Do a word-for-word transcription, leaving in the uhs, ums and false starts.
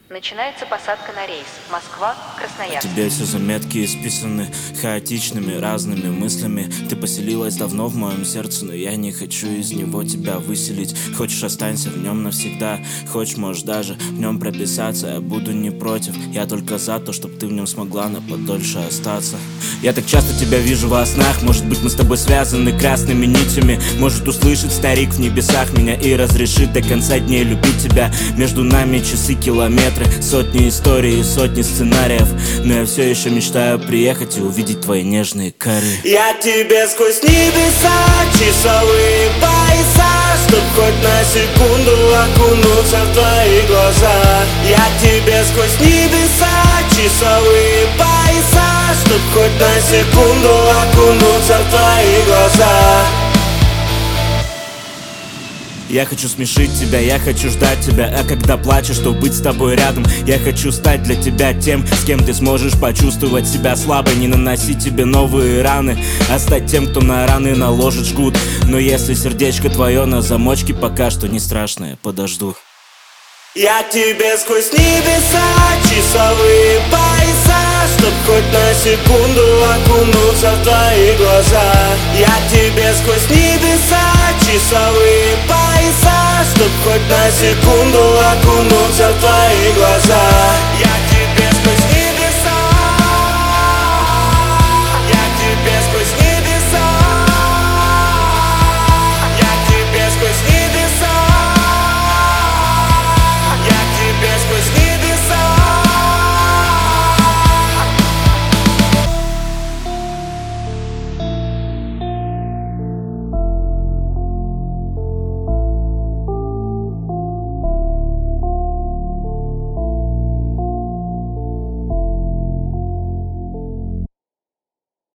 Начинается посадка на рейс Москва-Красноярск. Тебе все заметки исписаны хаотичными разными мыслями. Ты поселилась давно в моем сердце, но я не хочу из него тебя выселить. Хочешь, останься в нем навсегда. Хочешь, можешь даже в нем прописаться. Я буду не против, я только за то, чтоб ты в нем смогла на подольше остаться. Я так часто тебя вижу во снах. Может быть, мы с тобой связаны красными нитями. Может услышит старик в небесах меня и разрешит до конца дней любить тебя. Между нами часы, километры, сотни историй и сотни сценариев. Но я все еще мечтаю приехать и увидеть твои нежные кары. Я тебе сквозь небеса, часовые пояса, чтоб хоть на секунду окунуться в твои глаза. Я тебе сквозь небеса, часовые пояса, чтоб хоть на секунду окунуться в твои глаза. Я хочу смешить тебя, я хочу ждать тебя, а когда плачешь, то быть с тобой рядом. Я хочу стать для тебя тем, с кем ты сможешь почувствовать себя слабой. Не наносить тебе новые раны, а стать тем, кто на раны наложит жгут. Но если сердечко твое на замочке, пока что не страшно, я подожду. Я тебе сквозь небеса, часовые пояса, чтоб хоть на секунду окунуться в твои глаза. Я тебе сквозь небеса, часовые пояса, чтоб хоть на секунду окунуться в твои глаза.